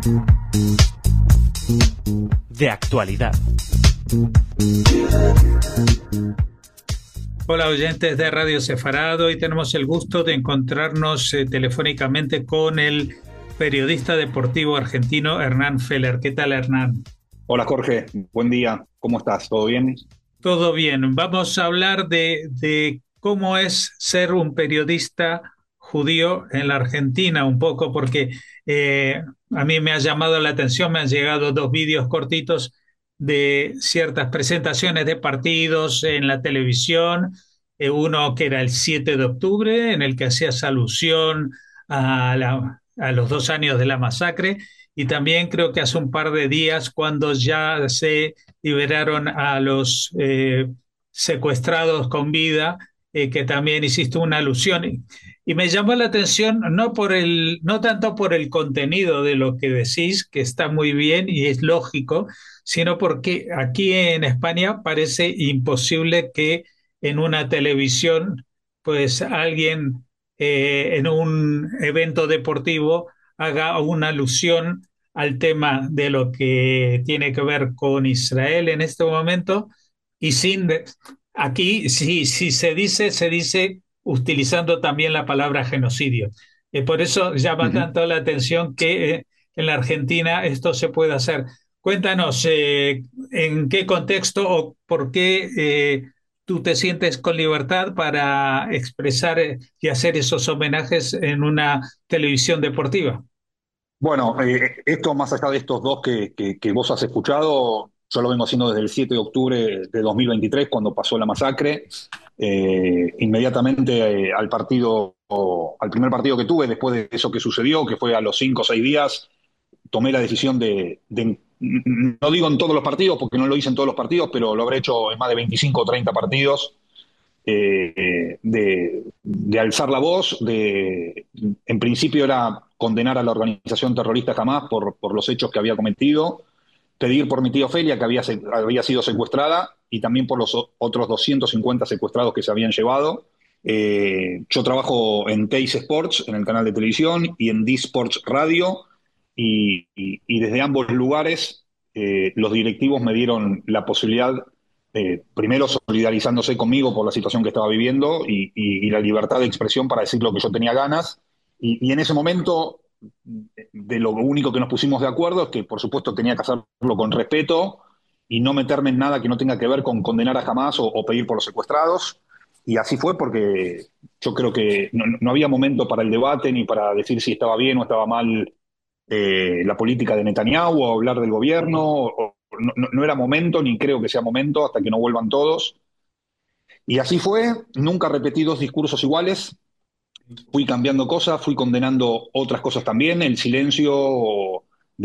De actualidad. Hola oyentes de Radio Sefarad, hoy tenemos el gusto de encontrarnos telefónicamente con el periodista deportivo argentino Hernán Feller. ¿Qué tal, Hernán? Hola Jorge, buen día, ¿cómo estás? ¿Todo bien? Todo bien. Vamos a hablar de cómo es ser un periodista judío en la Argentina, un poco, porque a mí me ha llamado la atención, me han llegado dos vídeos cortitos de ciertas presentaciones de partidos en la televisión, uno que era el 7 de octubre, en el que hacías alusión a los 2 años de la masacre, y también creo que hace un par de días cuando ya se liberaron a los secuestrados con vida, que también hiciste una alusión. Y me llamó la atención no tanto por el contenido de lo que decís, que está muy bien y es lógico, sino porque aquí en España parece imposible que en una televisión, pues alguien en un evento deportivo haga una alusión al tema de lo que tiene que ver con Israel en este momento y aquí si se dice utilizando también la palabra genocidio. Por eso llama Ujú. tanto la atención que en la Argentina esto se puede hacer. Cuéntanos en qué contexto o por qué tú te sientes con libertad para expresar y hacer esos homenajes en una televisión deportiva. Bueno, esto más allá de estos dos que vos has escuchado, yo lo vengo haciendo desde el 7 de octubre de 2023, cuando pasó la masacre. Inmediatamente al primer partido que tuve, después de eso que sucedió, que fue a los 5 o 6 días, tomé la decisión no digo en todos los partidos, porque no lo hice en todos los partidos, pero lo habré hecho en más de 25 o 30 partidos, de alzar la voz, en principio era condenar a la organización terrorista Hamás por los hechos que había cometido, pedir por mi tía Ofelia, que había sido secuestrada, y también por los otros 250 secuestrados que se habían llevado. Yo trabajo en Teis Sports, en el canal de televisión, y en D-Sports Radio, y desde ambos lugares los directivos me dieron la posibilidad, primero solidarizándose conmigo por la situación que estaba viviendo y la libertad de expresión para decir lo que yo tenía ganas. Y en ese momento, de lo único que nos pusimos de acuerdo es que, por supuesto, tenía que hacerlo con respeto y no meterme en nada que no tenga que ver con condenar a Hamás o pedir por los secuestrados. Y así fue porque yo creo que no había momento para el debate ni para decir si estaba bien o estaba mal la política de Netanyahu o hablar del gobierno. No era momento, ni creo que sea momento hasta que no vuelvan todos. Y así fue, nunca repetí dos discursos iguales, fui cambiando cosas, fui condenando otras cosas también, el silencio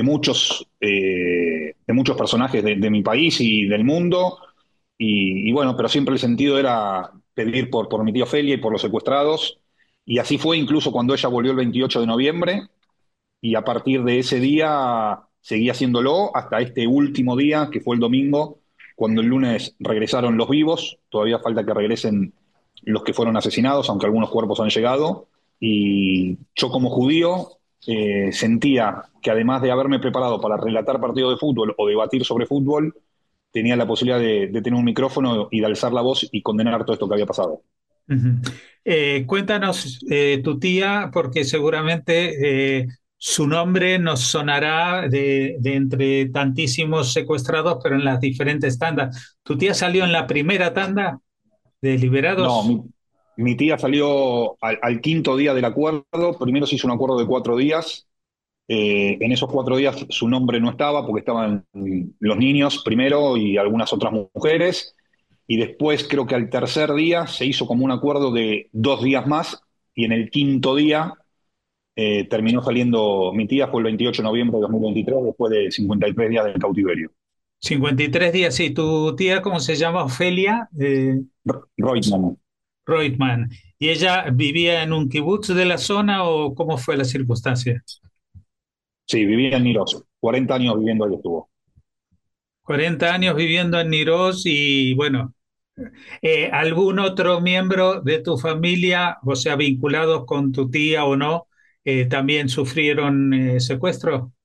de muchos personajes de mi país y del mundo. Y bueno, pero siempre el sentido era pedir por mi tía Ofelia y por los secuestrados. Y así fue incluso cuando ella volvió el 28 de noviembre, y a partir de ese día seguí haciéndolo hasta este último día, que fue el domingo, cuando el lunes regresaron los vivos. Todavía falta que regresen los que fueron asesinados, aunque algunos cuerpos han llegado. Y yo como judío sentía que, además de haberme preparado para relatar partidos de fútbol o debatir sobre fútbol, tenía la posibilidad de tener un micrófono y de alzar la voz y condenar todo esto que había pasado. Ujú. Cuéntanos tu tía, porque seguramente su nombre nos sonará de entre tantísimos secuestrados, pero en las diferentes tandas. ¿Tu tía salió en la primera tanda de No, liberados? mi tía salió al quinto día del acuerdo. Primero se hizo un acuerdo de 4 días. En esos 4 días su nombre no estaba porque estaban los niños primero y algunas otras mujeres. Y después creo que al tercer día se hizo como un acuerdo de 2 días más, y en el quinto día terminó saliendo mi tía. Fue el 28 de noviembre de 2023, después de 53 días del cautiverio. 53 días, sí. ¿Tu tía cómo se llama? Ofelia Reutemann. Reutemann. ¿Y ella vivía en un kibutz de la zona o cómo fue la circunstancia? Sí, vivía en Niroz. 40 años viviendo ahí estuvo. 40 años viviendo en Niroz y bueno, ¿algún otro miembro de tu familia, o sea, vinculados con tu tía o no, también sufrieron secuestro?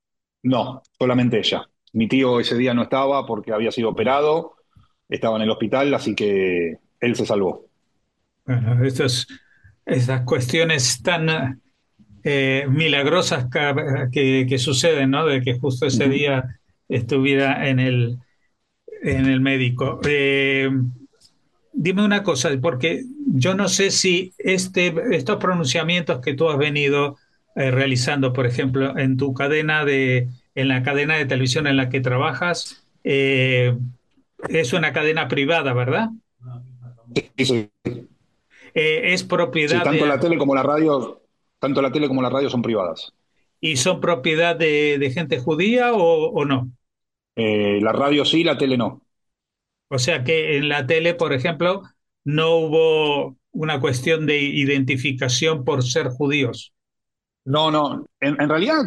No, solamente ella. Mi tío ese día no estaba porque había sido operado, estaba en el hospital, así que él se salvó. Bueno, estas cuestiones tan milagrosas que suceden, ¿no? De que justo ese Ujú. día estuviera en el médico. Dime una cosa, porque yo no sé si estos pronunciamientos que tú has venido realizando, por ejemplo, en la cadena de televisión en la que trabajas, es una cadena privada, ¿verdad? Sí, sí, Es sí, propiedad tanto de, la tele como la radio, tanto la tele como la radio son privadas. y son propiedad de gente judía o no. La radio sí, la tele no. O sea que en la tele, por ejemplo, no hubo una cuestión de identificación por ser judíos. No, no, en realidad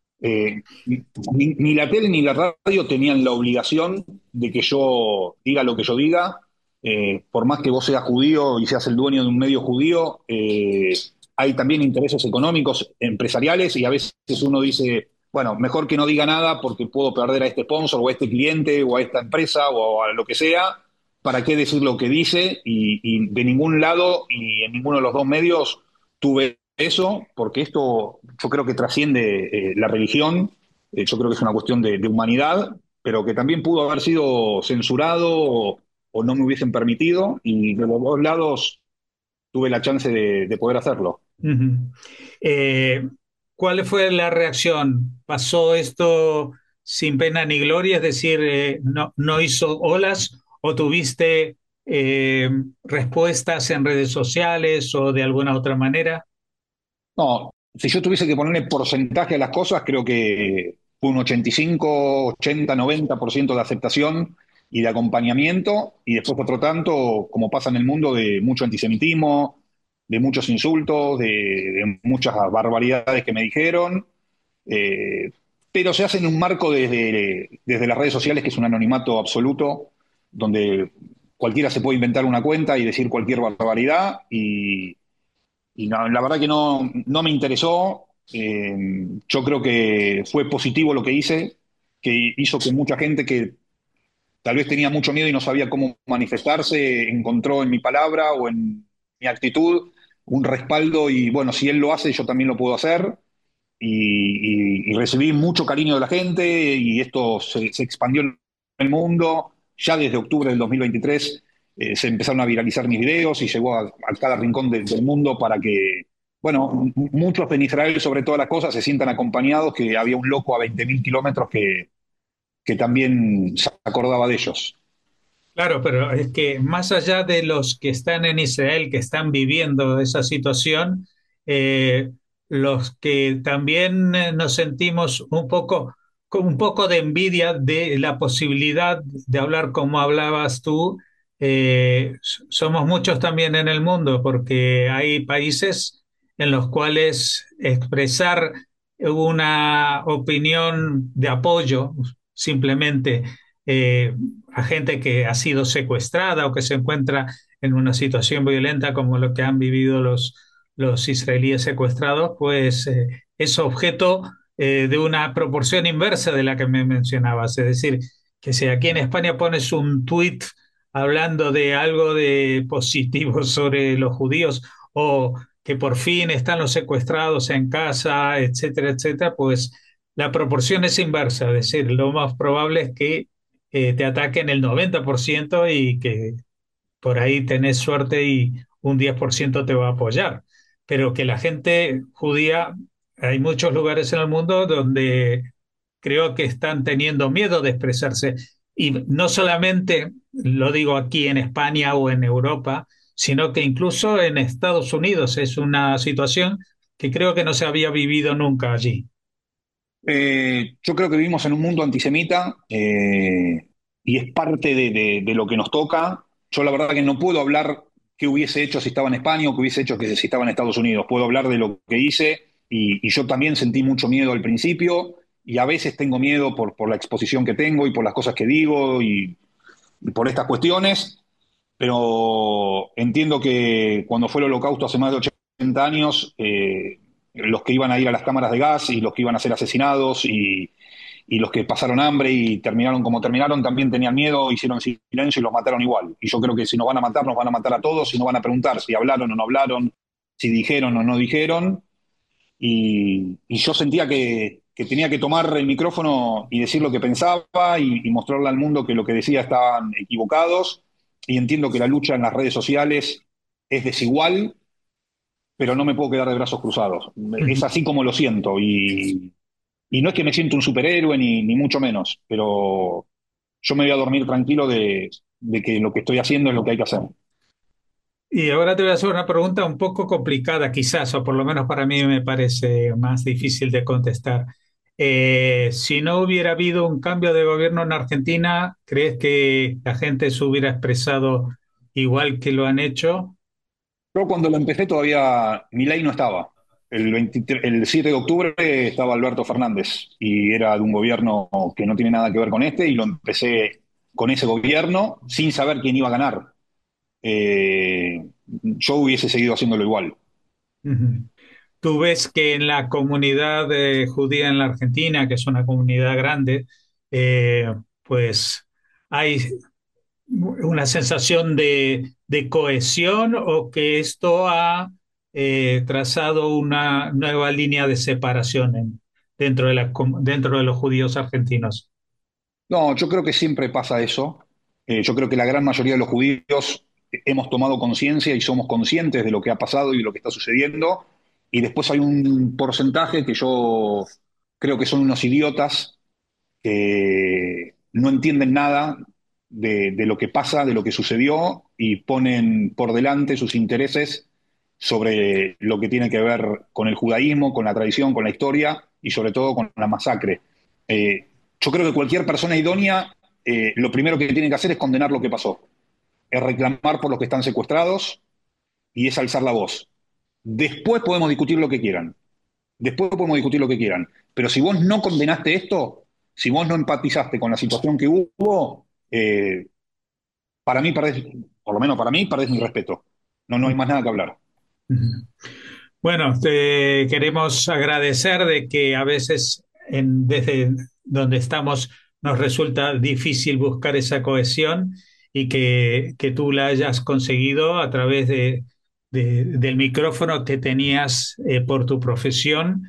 ni la tele ni la radio tenían la obligación de que yo diga lo que yo diga. Por más que vos seas judío y seas el dueño de un medio judío, hay también intereses económicos, empresariales, y a veces uno dice, bueno, mejor que no diga nada porque puedo perder a este sponsor o a este cliente o a esta empresa o a lo que sea. ¿Para qué decir lo que dice? Y de ningún lado y en ninguno de los dos medios tuve eso, porque esto yo creo que trasciende la religión. Yo creo que es una cuestión de humanidad, pero que también pudo haber sido censurado o no me hubiesen permitido, y de los dos lados tuve la chance de poder hacerlo. Ujú. Eh, ¿Cuál fue la reacción? ¿Pasó esto sin pena ni gloria? Es decir, no hizo olas o tuviste eh, respuestas en redes sociales o de alguna otra manera? No, si yo tuviese que ponerle porcentaje a las cosas, creo que fue un 85, 80, 90% de aceptación y de acompañamiento, y después otro tanto, como pasa en el mundo, de mucho antisemitismo, de muchos insultos, de muchas barbaridades que me dijeron, eh, pero se hace en un marco desde las redes sociales, que es un anonimato absoluto, donde cualquiera se puede inventar una cuenta y decir cualquier barbaridad, y no, la verdad que no me interesó. Yo creo que fue positivo lo que hice, que hizo que mucha gente que tal vez tenía mucho miedo y no sabía cómo manifestarse, encontró en mi palabra o en mi actitud un respaldo, y bueno, si él lo hace, yo también lo puedo hacer. Y recibí mucho cariño de la gente, y esto se expandió en el mundo. Ya desde octubre del 2023 se empezaron a viralizar mis videos y llegó a cada rincón del mundo, para que, bueno, muchos en Israel, sobre todas las cosas, se sientan acompañados, que había un loco a 20.000 kilómetros que también se acordaba de ellos. Claro, pero es que más allá de los que están en Israel, que están viviendo esa situación, eh, los que también nos sentimos un poco, con un poco de envidia de la posibilidad de hablar como hablabas tú, somos muchos también en el mundo, porque hay países en los cuales expresar una opinión de apoyo simplemente eh, a gente que ha sido secuestrada o que se encuentra en una situación violenta como lo que han vivido los israelíes secuestrados, pues es objeto de una proporción inversa de la que me mencionabas. Es decir, que si aquí en España pones un tuit hablando de algo de positivo sobre los judíos o que por fin están los secuestrados en casa, etcétera, etcétera, pues la proporción es inversa. Es decir, lo más probable es que te ataquen el 90% y que por ahí tenés suerte y un 10% te va a apoyar. Pero que la gente judía, hay muchos lugares en el mundo donde creo que están teniendo miedo de expresarse. Y no solamente lo digo aquí en España o en Europa, sino que incluso en Estados Unidos es una situación que creo que no se había vivido nunca allí. Yo creo que vivimos en un mundo antisemita, y es parte de lo que nos toca. Yo la verdad que no puedo hablar qué hubiese hecho si estaba en España o qué hubiese hecho si estaba en Estados Unidos. Puedo hablar de lo que hice, y yo también sentí mucho miedo al principio, y a veces tengo miedo por la exposición que tengo y por las cosas que digo, y por estas cuestiones, pero entiendo que cuando fue el Holocausto hace más de 80 años, los que iban a ir a las cámaras de gas y los que iban a ser asesinados y los que pasaron hambre y terminaron como terminaron, también tenían miedo, hicieron silencio y los mataron igual. Y yo creo que si nos van a matar, nos van a matar a todos y nos van a preguntar si hablaron o no hablaron, si dijeron o no dijeron. Y yo sentía que tenía que tomar el micrófono y decir lo que pensaba y mostrarle al mundo que lo que decía estaban equivocados. Y entiendo que la lucha en las redes sociales es desigual, pero no me puedo quedar de brazos cruzados. Es así como lo siento. Y no es que me siento un superhéroe ni mucho menos, pero yo me voy a dormir tranquilo de que lo que estoy haciendo es lo que hay que hacer. Y ahora te voy a hacer una pregunta un poco complicada, quizás, o por lo menos para mí me parece más difícil de contestar. Si no hubiera habido un cambio de gobierno en Argentina, ¿crees que la gente se hubiera expresado igual que lo han hecho? Yo cuando lo empecé todavía Milei no estaba. El 7 de octubre estaba Alberto Fernández y era de un gobierno que no tiene nada que ver con este y lo empecé con ese gobierno sin saber quién iba a ganar. Yo hubiese seguido haciéndolo igual. Ujú. Tú ves que en la comunidad judía en la Argentina, que es una comunidad grande, pues hay una sensación de cohesión o que esto ha trazado una nueva línea de separación dentro dentro de los judíos argentinos. No, yo creo que siempre pasa eso. Yo creo que la gran mayoría de los judíos hemos tomado conciencia y somos conscientes de lo que ha pasado y de lo que está sucediendo. Y después hay un porcentaje que yo creo que son unos idiotas que no entienden nada de lo que pasa, de lo que sucedió y ponen por delante sus intereses sobre lo que tiene que ver con el judaísmo, con la tradición, con la historia y sobre todo con la masacre. Eh, yo creo que cualquier persona idónea, lo primero que tiene que hacer es condenar lo que pasó, es reclamar por los que están secuestrados y es alzar la voz. Después podemos discutir lo que quieran, después podemos discutir lo que quieran, pero si vos no condenaste esto, si vos no empatizaste con la situación que hubo, para mí perdés, por lo menos para mí, perdés mi respeto. No, no hay más nada que hablar. Ujú. Bueno, te queremos agradecer de que a veces desde donde estamos nos resulta difícil buscar esa cohesión y que tú la hayas conseguido a través del micrófono que tenías por tu profesión.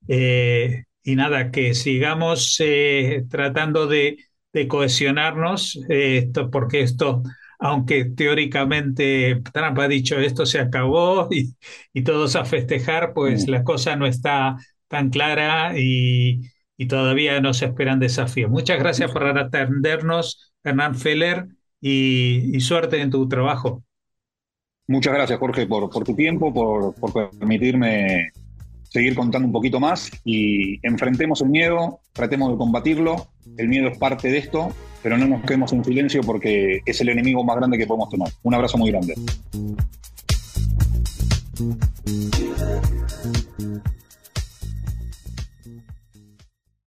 Y nada, que sigamos tratando de cohesionarnos, porque esto, aunque teóricamente Trump ha dicho esto se acabó y todos a festejar, pues la cosa no está tan clara y todavía nos esperan desafíos. Muchas gracias por atendernos, Hernán Feller, y suerte en tu trabajo. Muchas gracias, Jorge, por tu tiempo, por permitirme seguir contando un poquito más y enfrentemos el miedo, tratemos de combatirlo. El miedo es parte de esto, pero no nos quedemos en silencio porque es el enemigo más grande que podemos tener. Un abrazo muy grande.